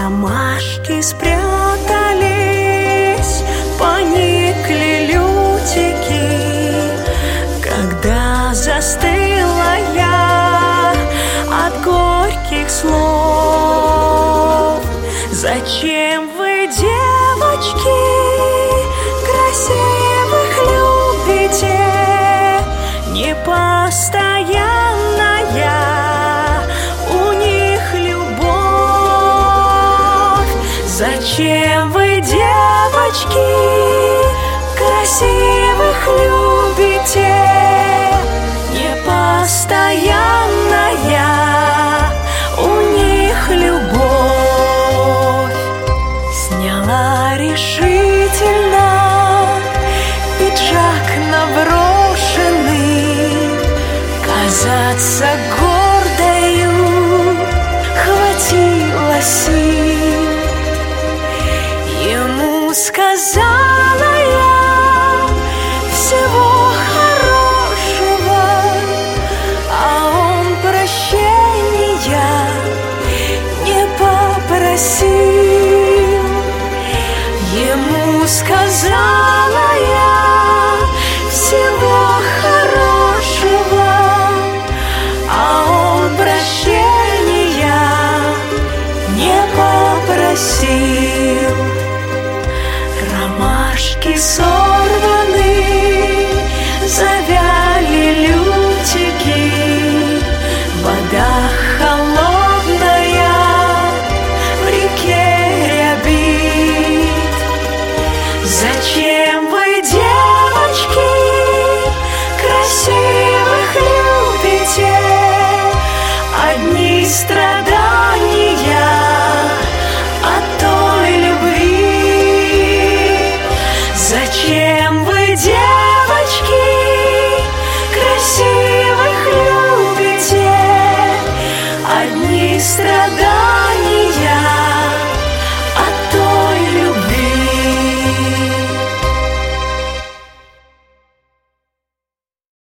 Ромашки спрятались, поникли лютики, когда застыла я от горьких слов. Зачем вы, девочки, красивых любите? Непостоянная у них любовь. Зачем вы, девочки, красивых любите? Непостоянная у них любовь. Сняла решительно пиджак наброшенный, казаться гордою хватило сил. Ему сказала я всего хорошего, а он прощения не попросил. Ему сказала я всего хорошего, а он прощения не попросил. Ромашки сорваны, завяли лютики, вода холодная в реке рябит. Зачем вы, девочки, красивых любите? Одни страдания от той любви. Зачем вы, девочки, красивых любите? Одни страдания